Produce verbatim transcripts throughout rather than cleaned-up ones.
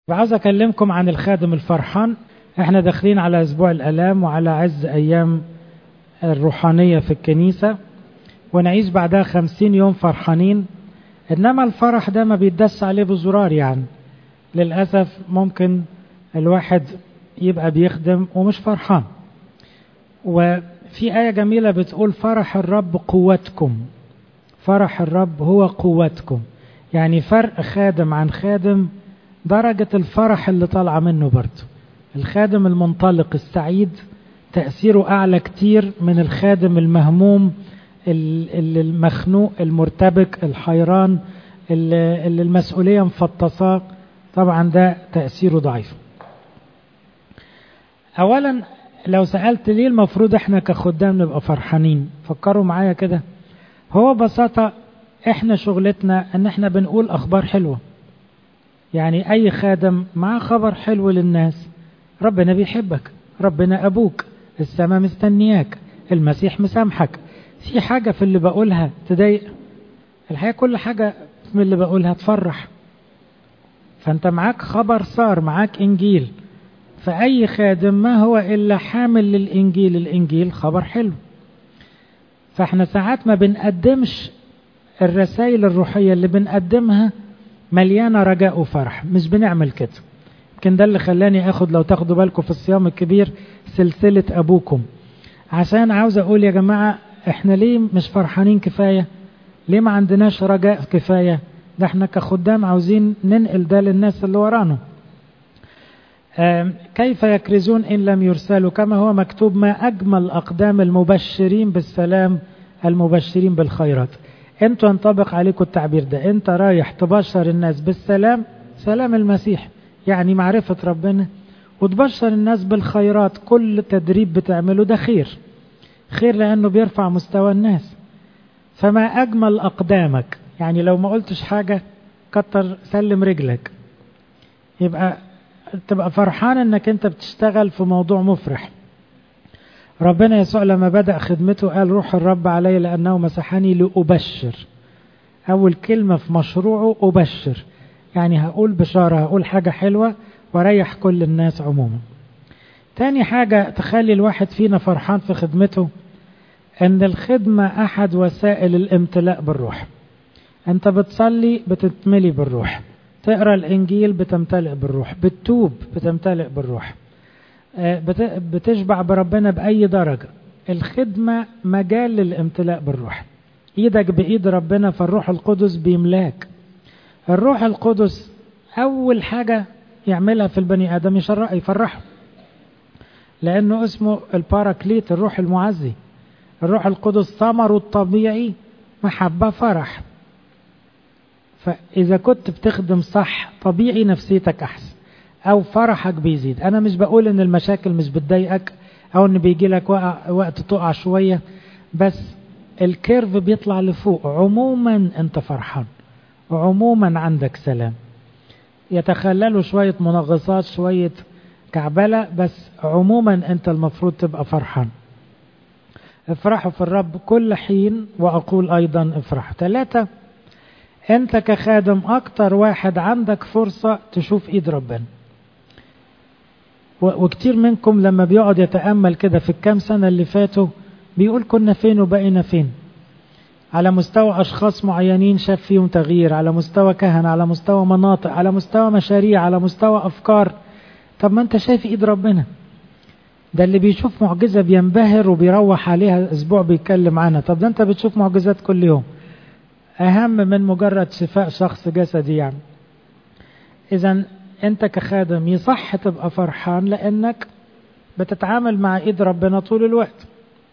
وعاوز أكلمكم عن الخادم الفرحان. احنا داخلين على أسبوع الآلام وعلى عز أيام الروحانية في الكنيسة، ونعيش بعدها خمسين يوم فرحانين. إنما الفرح ده ما بيدس عليه بزرار، يعني للأسف ممكن الواحد يبقى بيخدم ومش فرحان. وفي آية جميلة بتقول فرح الرب قوتكم، فرح الرب هو قوتكم. يعني فرق خادم عن خادم درجة الفرح اللي طالعة منه برضه. الخادم المنطلق السعيد تأثيره أعلى كتير من الخادم المهموم المخنوق المرتبك الحيران اللي المسؤولية مفطساه. طبعا ده تأثيره ضعيف. أولا لو سألت ليه المفروض احنا كخدام نبقى فرحانين، فكروا معايا كده. هو ببساطة احنا شغلتنا ان احنا بنقول اخبار حلوة. يعني اي خادم معاه خبر حلو للناس، ربنا بيحبك، ربنا ابوك، السماء مستنياك، المسيح مسامحك. في حاجة في اللي بقولها تضايق؟ الحقيقة كل حاجة من اللي بقولها تفرح. فانت معاك خبر صار، معاك انجيل. فأي خادم ما هو إلا حامل للإنجيل، الإنجيل خبر حلو. فاحنا ساعات ما بنقدمش الرسائل الروحية اللي بنقدمها مليانة رجاء وفرح، مش بنعمل كده. يمكن ده اللي خلاني اخد، لو تاخدوا بالكم في الصيام الكبير، سلسلة أبوكم، عشان عاوز أقول يا جماعة احنا ليه مش فرحانين كفاية؟ ليه ما عندناش رجاء كفاية؟ ده احنا كخدام عاوزين ننقل ده للناس اللي ورانا. كيف يكرزون إن لم يرسلوا، كما هو مكتوب ما أجمل أقدام المبشرين بالسلام المبشرين بالخيرات. انتوا ينطبق عليكم التعبير ده، انت رايح تبشر الناس بالسلام، سلام المسيح يعني معرفة ربنا، وتبشر الناس بالخيرات. كل تدريب بتعمله ده خير، خير لأنه بيرفع مستوى الناس. فما أجمل أقدامك، يعني لو ما قلتش حاجة كتر سلم رجلك، يبقى تبقى فرحان انك انت بتشتغل في موضوع مفرح. ربنا يسوع لما بدأ خدمته قال روح الرب علي لأنه مسحني لأبشر. أول كلمة في مشروعه أبشر، يعني هقول بشارة، هقول حاجة حلوة وريح كل الناس عموما. تاني حاجة تخلي الواحد فينا فرحان في خدمته، ان الخدمة احد وسائل الامتلاء بالروح. انت بتصلي بتتملي بالروح، تقرأ الانجيل بتمتلئ بالروح، بتتوب بتمتلئ بالروح، بتشبع بربنا بأي درجة. الخدمة مجال للامتلاء بالروح، ايدك بايد ربنا، فالروح القدس بيملاك. الروح القدس اول حاجة يعملها في البني ادم يفرحه، لانه اسمه الباراكليت، الروح المعزي. الروح القدس ثمره الطبيعي محبة فرح. فإذا كنت بتخدم صح طبيعي نفسيتك أحسن أو فرحك بيزيد. أنا مش بقول إن المشاكل مش بتضايقك أو إن بيجي لك وقت تقع شوية، بس الكيرف بيطلع لفوق. عموما أنت فرحان، وعموما عندك سلام. يتخللوا شوية منغصات، شوية كعبلة، بس عموما أنت المفروض تبقى فرحان. افرحوا في الرب كل حين، وأقول أيضا افرحوا. ثلاثة، أنت كخادم أكتر واحد عندك فرصة تشوف إيد ربنا. وكتير منكم لما بيقعد يتأمل كده في الكام سنة اللي فاتوا بيقول كنا فين وبقينا فين، على مستوى أشخاص معينين شاف فيهم تغيير، على مستوى كهنة، على مستوى مناطق، على مستوى مشاريع، على مستوى أفكار. طب ما أنت شايف إيد ربنا. ده اللي بيشوف معجزة بينبهر وبيروح عليها أسبوع بيتكلم عنها. طب ده أنت بتشوف معجزات كل يوم، أهم من مجرد شفاء شخص جسدي يعني. إذن أنت كخادم يصح تبقى فرحان لأنك بتتعامل مع إيد ربنا طول الوقت.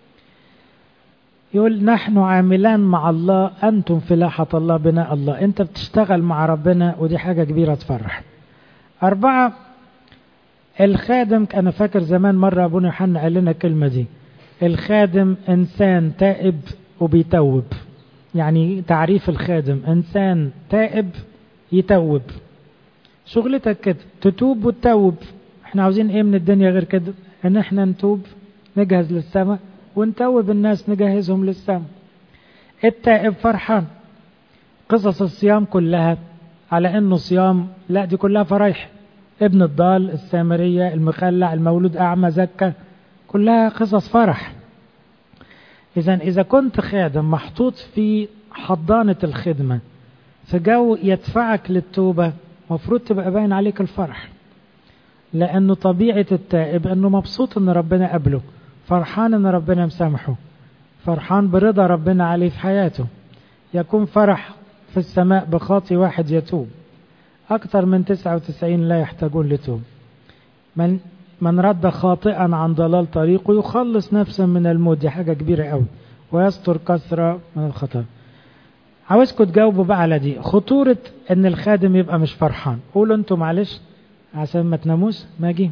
يقول نحن عاملان مع الله، أنتم فلاحة الله بناء الله. أنت بتشتغل مع ربنا، ودي حاجة كبيرة تفرح. أربعة، الخادم، أنا فاكر زمان مرة أبونا يوحنا قال لنا الكلمة دي، الخادم إنسان تائب وبيتوب. يعني تعريف الخادم إنسان تائب يتوب. شغلتك كده تتوب وتتوب. احنا عاوزين ايه من الدنيا غير كده؟ ان احنا نتوب نجهز للسماء، ونتوب الناس نجهزهم للسماء. التائب فرحان. قصص الصيام كلها على انه صيام، لا دي كلها فرايح. ابن الضال، السامرية، المخلع، المولود أعمى، زكى، كلها قصص فرح. إذا إذا كنت خادم محطوط في حضانة الخدمة في جو يدفعك للتوبة، مفروض تبقى باين عليك الفرح، لأنه طبيعة التائب أنه مبسوط أن ربنا قبله، فرحان أن ربنا مسامحه، فرحان برضا ربنا عليه في حياته. يكون فرح في السماء بخاطي واحد يتوب، أكثر من تسعة وتسعين لا يحتاجون لتوب. من من رد خاطئا عن ضلال طريقه يخلص نفسا من الموت، دي حاجة كبيرة قوي، ويستر كثرة من الخطأ. عاوزكم تجاوبوا بقى على دي، خطورة ان الخادم يبقى مش فرحان. قولوا انتوا معلش عشان ما تناموش. ماجي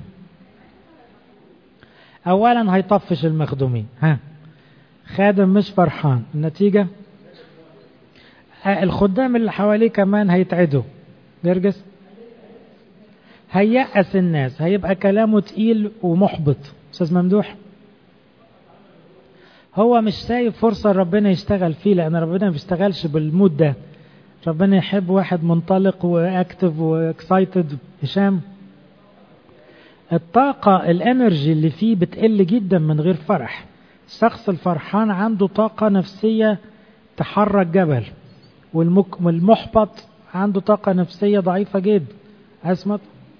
اولا هيطفش المخدومين. ها، خادم مش فرحان، النتيجة الخدام اللي حواليه كمان هيتعدوا. جرجس هيأس الناس، هيبقى كلامه تقيل ومحبط. أستاذ ممدوح هو مش سايب فرصة ربنا يشتغل فيه، لأن ربنا ما بيشتغلش بالمود ده. ربنا يحب واحد منطلق واكتف واكسايتد. هشام الطاقة الانرجي اللي فيه بتقل جدا من غير فرح. الشخص الفرحان عنده طاقة نفسية تحرك جبل، والمحبط عنده طاقة نفسية ضعيفة جدا. اسمت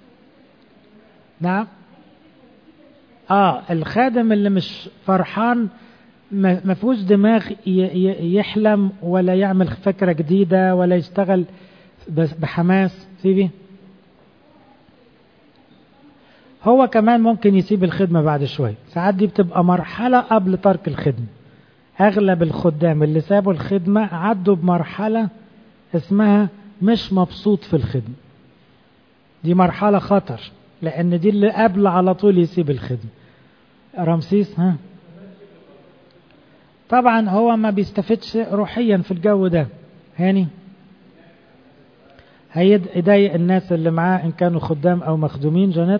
نعم. اه الخادم اللي مش فرحان ما فيهوش دماغ يحلم ولا يعمل فكرة جديدة ولا يشتغل بحماس. سيبي هو كمان ممكن يسيب الخدمة بعد شوية، ساعات دي بتبقى مرحلة قبل ترك الخدمة. اغلب الخدام اللي سابوا الخدمة عدوا بمرحلة اسمها مش مبسوط في الخدمة. دي مرحلة خطر، لان دي اللي قبل على طول يسيب الخدمة. رمسيس ها طبعا هو ما بيستفدش روحيا في الجو ده. هاني هيضايق الناس اللي معاه ان كانوا خدام او مخدومين. جنات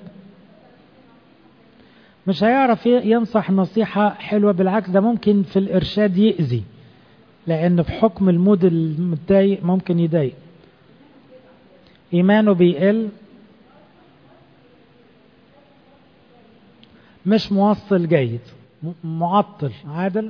مش هيعرف ينصح نصيحة حلوة، بالعكس ده ممكن في الارشاد يأذي، لان في حكم المود المتضايق ممكن يضايق. ايمانه بيقل، مش موصل جيد، معطل. عادل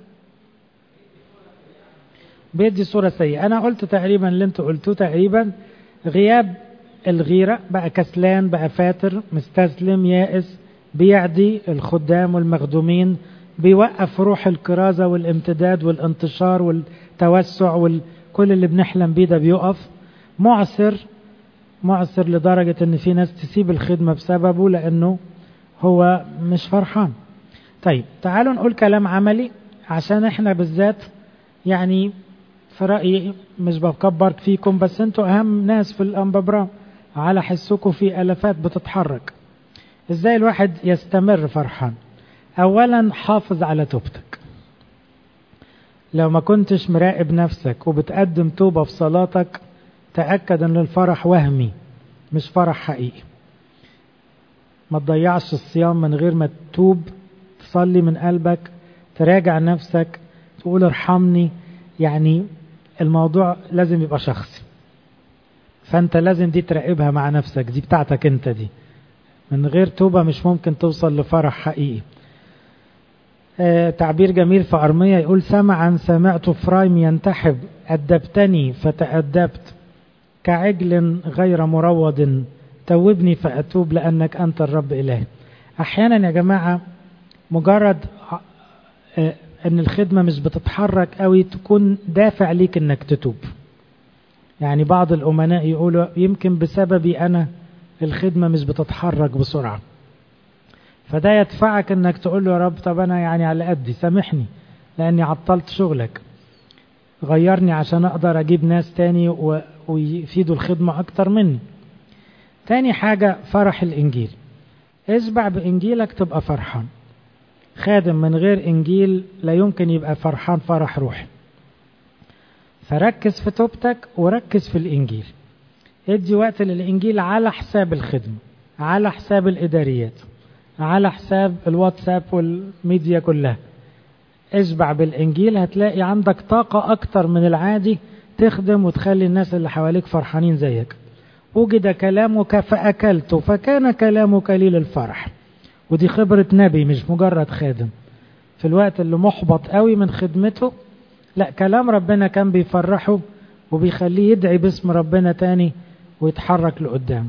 بيدي صورة سيئة. أنا قلت تقريبا اللي انتوا قلتوه تقريبا. غياب الغيرة، بقى كسلان، بقى فاتر، مستسلم، يائس، بيعدي الخدام والمخدومين، بيوقف روح الكرازة والامتداد والانتشار والتوسع وكل اللي بنحلم بيه ده بيقف. معسر، معسر لدرجة ان في ناس تسيب الخدمة بسببه لأنه هو مش فرحان. طيب تعالوا نقول كلام عملي، عشان احنا بالذات يعني في رأيي مش بكبر فيكم، بس انتوا اهم ناس في الانبابرام، على حسكم في الافات بتتحرك. ازاي الواحد يستمر فرحان؟ اولا حافظ على توبتك. لو ما كنتش مراقب نفسك وبتقدم توبة في صلاتك، تأكد ان الفرح وهمي مش فرح حقيقي. ما تضيعش الصيام من غير ما تتوب، تصلي من قلبك، تراجع نفسك، تقول ارحمني. يعني الموضوع لازم يبقى شخصي، فانت لازم دي تراقبها مع نفسك، دي بتاعتك انت. دي من غير توبة مش ممكن توصل لفرح حقيقي. آه تعبير جميل في أرمية يقول سمعا سمعت فرايم ينتحب، أدبتني فتأدبت، كعجل غير مروض توبني فأتوب لأنك أنت الرب إلهي. أحيانا يا جماعة مجرد آه ان الخدمة مش بتتحرك قوي تكون دافع ليك انك تتوب. يعني بعض الامناء يقولوا يمكن بسببي انا الخدمة مش بتتحرك بسرعة، فده يدفعك انك تقول له يا رب طب انا يعني على قدي، سامحني لاني عطلت شغلك، غيرني عشان اقدر اجيب ناس تاني ويفيدوا الخدمة اكتر مني. تاني حاجة فرح الانجيل. اشبع بانجيلك تبقى فرحان. خادم من غير انجيل لا يمكن يبقى فرحان فرح روحي. فركز في توبتك وركز في الانجيل. ادي وقت للانجيل على حساب الخدمة، على حساب الاداريات، على حساب الواتساب والميديا كلها. اشبع بالانجيل، هتلاقي عندك طاقة اكتر من العادي تخدم وتخلي الناس اللي حواليك فرحانين زيك. وجد كلامك فأكلت فكان كلامك لي للفرح. ودي خبرة نبي مش مجرد خادم. في الوقت اللي محبط قوي من خدمته، لا، كلام ربنا كان بيفرحه وبيخليه يدعي باسم ربنا تاني ويتحرك لقدام.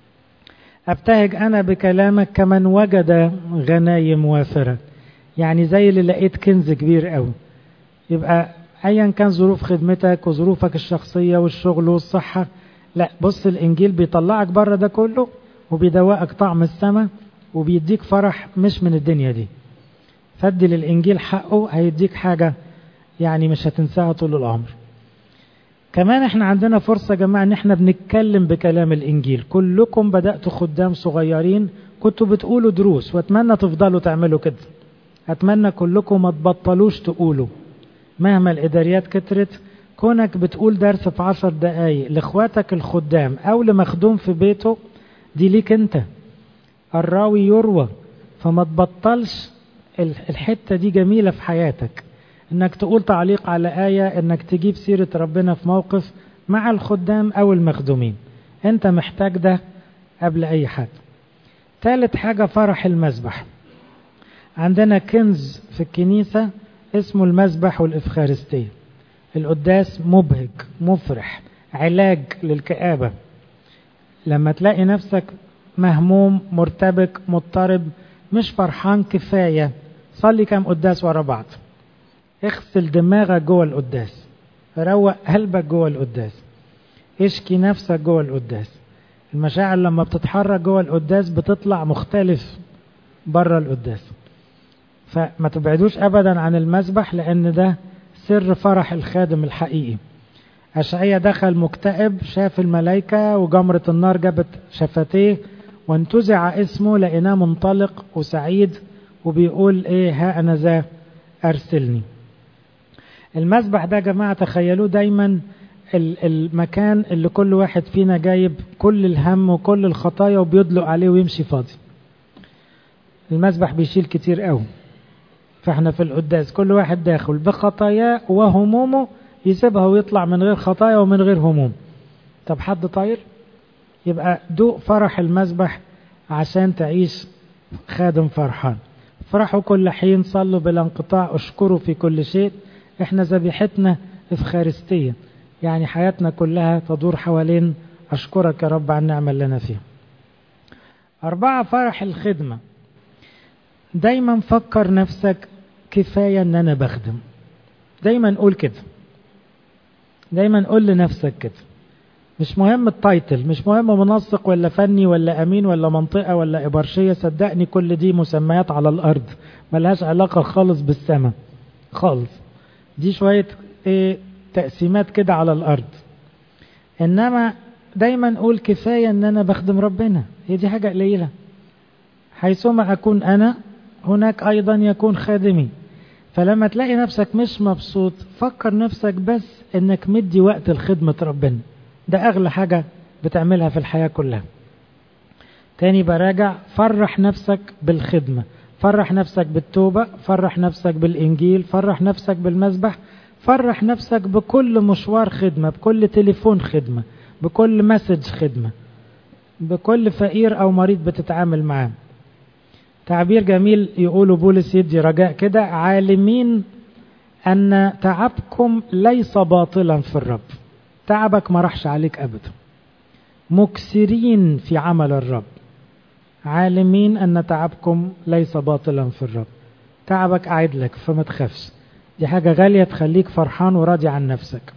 أبتهج أنا بكلامك كمن وجد غنايم وافرة، يعني زي اللي لقيت كنز كبير قوي. يبقى أيا كان ظروف خدمتك وظروفك الشخصية والشغل والصحة، لا، بص الإنجيل بيطلعك بره ده كله وبيدوقك طعم السماء وبيديك فرح مش من الدنيا دي. فدي للإنجيل حقه، هيديك حاجة يعني مش هتنساها طول العمر. كمان احنا عندنا فرصة يا جماعة ان احنا بنتكلم بكلام الإنجيل. كلكم بدأتوا خدام صغيرين كنتوا بتقولوا دروس، واتمنى تفضلوا تعملوا كده. اتمنى كلكم ما تبطلوش تقولوا مهما الإداريات كترت. كونك بتقول درس في عشر دقايق لإخواتك الخدام أو لمخدوم في بيته، دي ليك انت. الراوي يروى، فما تبطلش. الحتة دي جميلة في حياتك، انك تقول تعليق على آية، انك تجيب سيرة ربنا في موقف مع الخدام او المخدومين. انت محتاج ده قبل اي حد. ثالث حاجة فرح المسبح. عندنا كنز في الكنيسة اسمه المسبح والإفخارستية. القداس مبهج مفرح، علاج للكآبة. لما تلاقي نفسك مهموم مرتبك مضطرب مش فرحان كفاية، صلي كام قداس ورا بعض. اغسل دماغك جوه القداس، روق قلبك جوه القداس، اشكي نفسك جوه القداس. المشاعر لما بتتحرك جوه القداس بتطلع مختلف بره القداس. فما تبعدوش ابدا عن المسبح، لان ده سر فرح الخادم الحقيقي. أشعيا دخل مكتئب، شاف الملائكة وجمرة النار جابت شفتيه وانتزع اسمه، لقيناه منطلق وسعيد وبيقول ايه، ها انا ذا ارسلني. المسبح ده يا جماعة تخيلوه دايما المكان اللي كل واحد فينا جايب كل الهم وكل الخطايا وبيدلق عليه ويمشي فاضي. المسبح بيشيل كتير قوي. فاحنا في القداس كل واحد داخل بخطاياه وهمومه يسيبها ويطلع من غير خطايا ومن غير هموم. طب حد طاير؟ يبقى دوق فرح المسبح عشان تعيش خادم فرحان. فرحوا كل حين، صلوا بلا انقطاع، اشكروا في كل شيء. احنا ذبيحتنا افخارستية، يعني حياتنا كلها تدور حوالين اشكرك يا رب عن النعمة اللي انا فيها. اربعة، فرح الخدمة. دايما فكر نفسك كفاية ان انا بخدم. دايما قول كده، دايما قول لنفسك كده. مش مهم التايتل، مش مهم منسق ولا فني ولا امين ولا منطقة ولا ابرشية. صدقني كل دي مسميات على الارض ملهاش علاقة خالص بالسماء خالص. دي شوية ايه تقسيمات كده على الارض. انما دايما قول كفاية ان انا بخدم ربنا. هي دي حاجة قليلة. حيثما اكون انا هناك ايضا يكون خادمي. فلما تلاقي نفسك مش مبسوط، فكر نفسك بس انك مدي وقت لخدمة ربنا. ده اغلى حاجة بتعملها في الحياة كلها. تاني براجع، فرح نفسك بالخدمة، فرح نفسك بالتوبة، فرح نفسك بالانجيل، فرح نفسك بالمسبح، فرح نفسك بكل مشوار خدمة، بكل تليفون خدمة، بكل مسج خدمة، بكل فقير او مريض بتتعامل معاه. تعبير جميل يقوله بولس يدي رجاء كده، عالمين أن تعبكم ليس باطلا في الرب. تعبك ما راحش عليك أبدا. مكسرين في عمل الرب. عالمين أن تعبكم ليس باطلا في الرب. تعبك قاعد لك فما تخافش. دي حاجة غالية تخليك فرحان وراضي عن نفسك.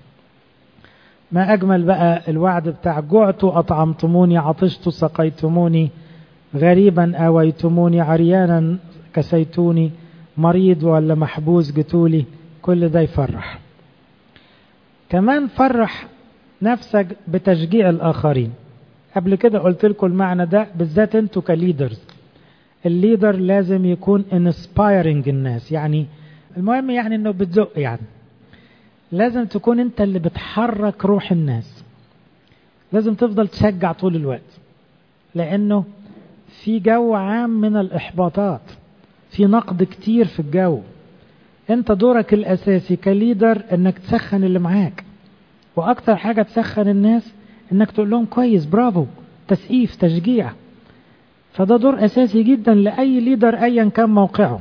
ما أجمل بقى الوعد بتاع جعت أطعمتموني، عطشت سقيتموني، غريبا آويتموني، عريانا كسيتوني، مريض ولا محبوس جتولي. كل ده يفرح. كمان فرح نفسك بتشجيع الآخرين. قبل كده قلت لكم المعنى ده بالذات انتوا كليدرز. الليدر لازم يكون inspiring الناس، يعني المهم يعني انه بتزق، يعني لازم تكون انت اللي بتحرك روح الناس. لازم تفضل تشجع طول الوقت، لانه في جو عام من الإحباطات، في نقد كتير في الجو. انت دورك الأساسي كليدر انك تسخن اللي معاك، وأكتر حاجة تسخن الناس انك تقول لهم كويس برافو، تسقيف تشجيع. فده دور اساسي جدا لاي ليدر ايا كان موقعه.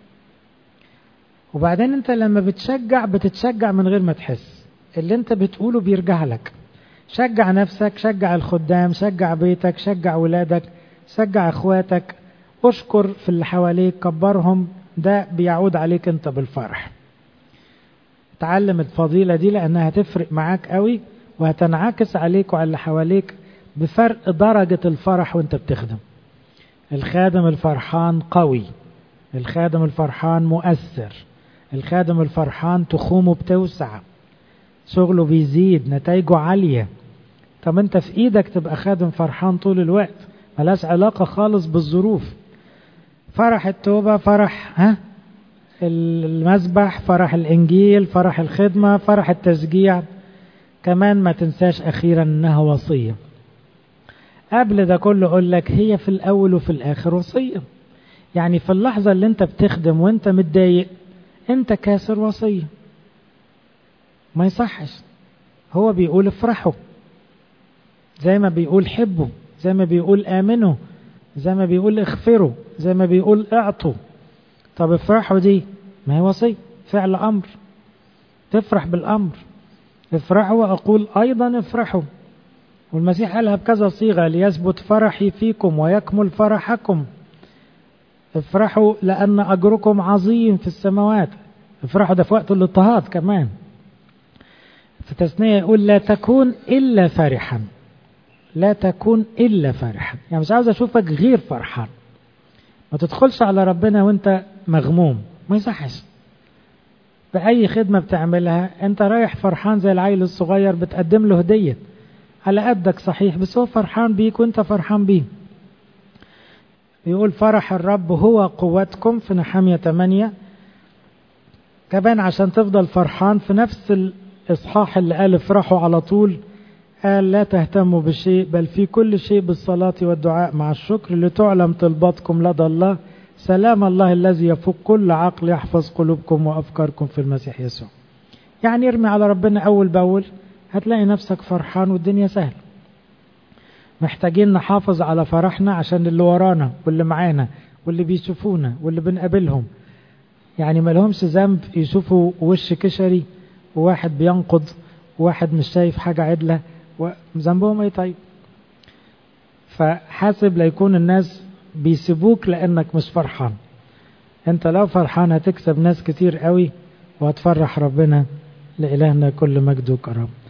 وبعدين انت لما بتشجع بتتشجع من غير ما تحس، اللي انت بتقوله بيرجع لك. شجع نفسك، شجع الخدام، شجع بيتك، شجع ولادك، شجع اخواتك، اشكر في اللي حواليك، كبرهم، ده بيعود عليك انت بالفرح. تعلم الفضيلة دي لانها هتفرق معاك قوي، وهتنعكس عليك وعلى اللي حواليك بفرق درجة الفرح وانت بتخدم. الخادم الفرحان قوي، الخادم الفرحان مؤثر، الخادم الفرحان تخومه بتوسع، شغله بيزيد، نتائجه عالية. طب انت في ايدك تبقى خادم فرحان طول الوقت، ملاش علاقة خالص بالظروف. فرح التوبة، فرح ها المسبح، فرح الانجيل، فرح الخدمة، فرح التشجيع. كمان ما تنساش اخيرا انها وصية. قبل ده كله اقول لك هي في الاول وفي الاخر وصية. يعني في اللحظة اللي انت بتخدم وانت متضايق انت كاسر وصية، ما يصحش. هو بيقول افرحوا، زي ما بيقول حبوا، زي ما بيقول آمنوا، زي ما بيقول اغفروا، زي ما بيقول اعطوا. طب افرحوا دي ما هي وصية، فعل أمر، تفرح بالأمر. افرحوا وأقول أيضا افرحوا. والمسيح قالها بكذا صيغة، ليثبت فرحي فيكم ويكمل فرحكم. افرحوا لأن أجركم عظيم في السماوات. افرحوا ده في وقت الاضطهاد كمان. في تثنية يقول لا تكون إلا فرحا، لا تكون إلا فرحا. يعني مش عاوز أشوفك غير فرحان. ما تدخلش على ربنا وانت مغموم، ما يصحش. بأي خدمة بتعملها انت رايح فرحان زي العيل الصغير بتقدم له هدية على قدك صحيح، بس هو فرحان بيك وانت فرحان بيه. يقول فرح الرب هو قوتكم في نحمية ثمانية. كمان عشان تفضل فرحان في نفس الإصحاح اللي قال افرحوا على طول، قال لا تهتموا بشيء بل في كل شيء بالصلاة والدعاء مع الشكر لتعلم طلباتكم لدى الله، سلام الله الذي يفوق كل عقل يحفظ قلوبكم وأفكاركم في المسيح يسوع. يعني ارمي على ربنا أول بأول هتلاقي نفسك فرحان والدنيا سهل. محتاجين نحافظ على فرحنا عشان اللي ورانا واللي معانا واللي بيشوفونا واللي بنقابلهم. يعني ما لهمش ذنب يشوفوا وش كشري وواحد بينقض وواحد مش شايف حاجة عدلة، وذنبهم ايه طيب؟ فحاسب ليكون الناس بيسيبوك لانك مش فرحان. انت لو فرحان هتكسب ناس كتير قوي وهتفرح ربنا. لإلهنا كل مجد وكرم.